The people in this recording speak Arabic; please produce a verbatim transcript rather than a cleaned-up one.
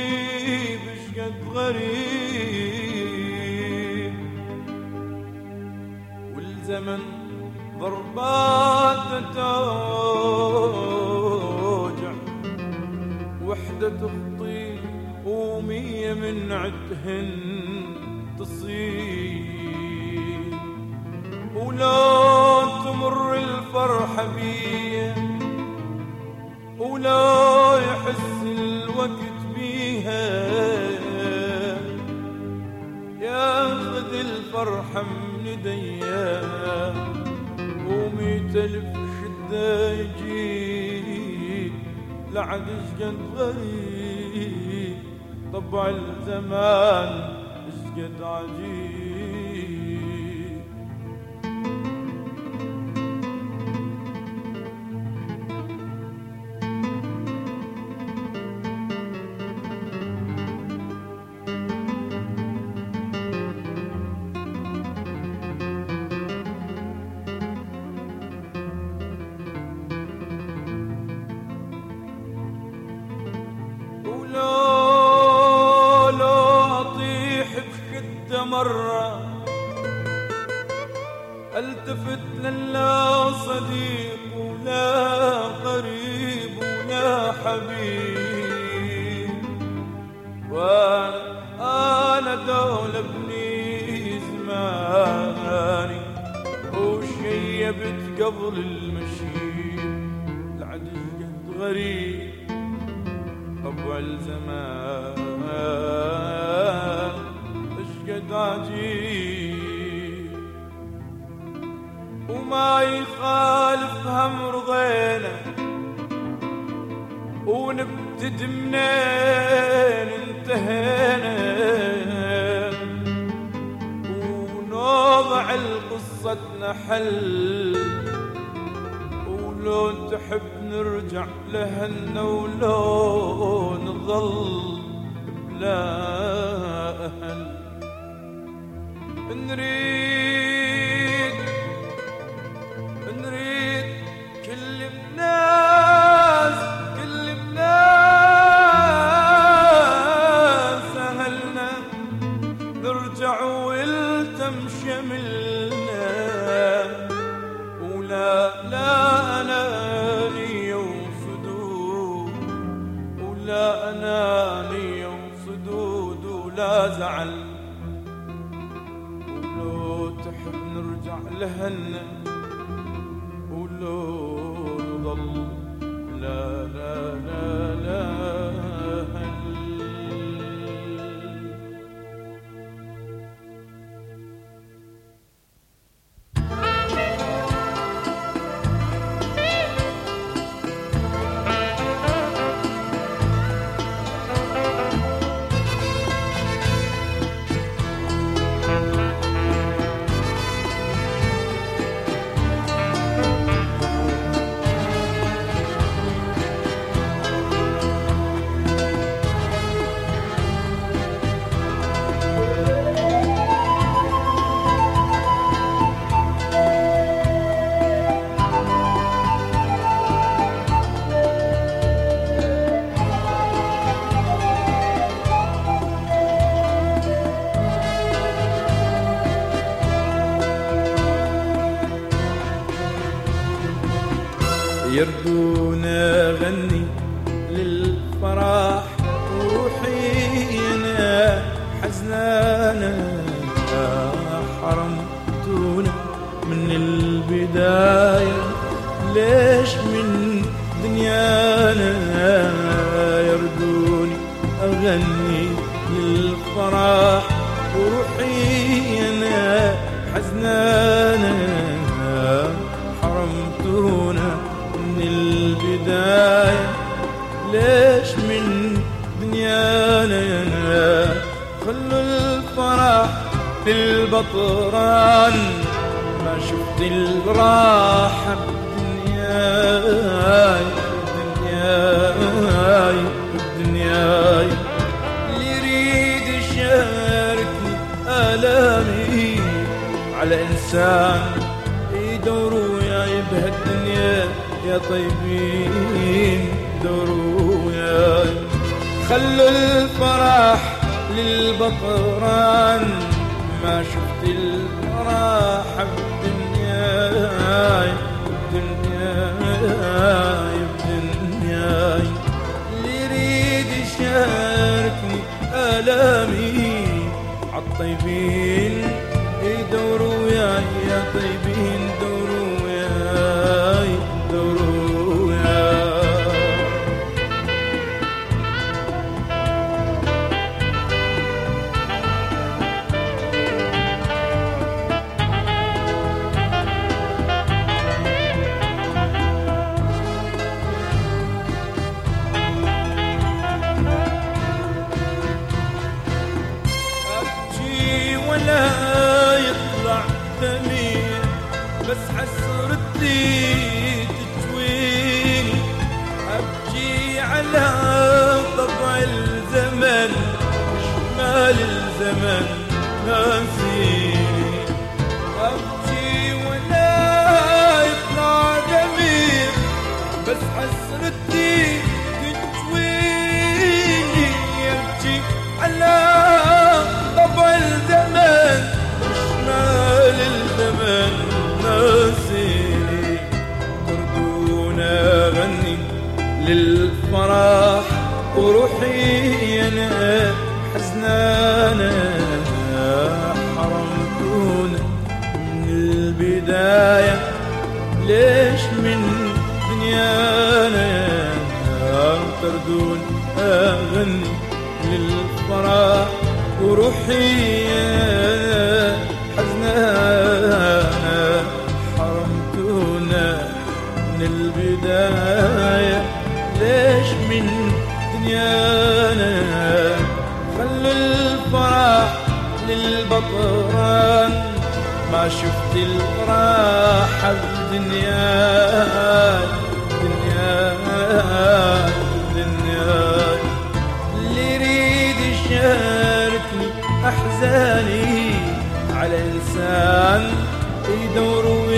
بشقد غريب والزمن ضربات توجع وحدة تخطي ومية من عدهن تصيب ولو تمر الفرحة بيه ولا يحس الوقت بيها ياخذ الفرحة من ايديا وميت الف شدة يجي لعد شقد غريب طبع الزمان شقد عجيب مرة التفت للا صديق ولا قريب ولا حبيب وانا انا دول ابني زماني وشيبت قبل المشي العدل قد غريب طبع الزمان قد عجيب وما يخالف هم رضينا ونبتد منين انتهينا ونوضع لقصتنا حل ولو تحب نرجع لهنا ولو نظل بلا أهل نريد نريد كل الناس كل الناس أهلنا نرجع والتم شملنا ولا لا أناني وصدود ولا أناني وصدود ولا زعل تحب نرجع لهنا ولو نضل لا لا لا لا هل يردونا غني للفرح وروحي انا حزنانة حرمتونا من البداية ليش من دنيانا يردوني اغني للفرح وروحي انا حزنانة حرمتونا من البداية ليش من دنيانا خلوا الفرح للبطران ما شفت الراحة بدنياي بدنياي بدنياي اللي يريد يشاركني آلامي على إنسان يدوروا يا بهالدنيا يا طيبين دوروا يا خلوا الفرح للبطران، ما شفت الفرح بدنياي بدنياي بدنياي. اللي يريد يشاركني آلامي عالطيبين يدوروا وياي، يا طيبين دوروا وياي دوروا وياي. ولا يطلع دمي بس حسرتي تجويني، أبكي على طبع الزمن شمال الزمن ناسيني. أبكي ولا يطلع دمي بس حسرتي تجويني، أبكي على طبع الزمن شمال الزمن ناسيني. تردونا غني للفرح وروحي أنا حزنانة، حرمتونا من البداية ليش من دنيانا. تردون أغني للفرح وروحي حزنانة، حرمتونا من البداية ليش من دنيانا. خلوا الفرح للبطران، ما شفت الراحة بدنياي دنياي دنياي. اللي يريد يشاركني أحزاني على إنسان يدور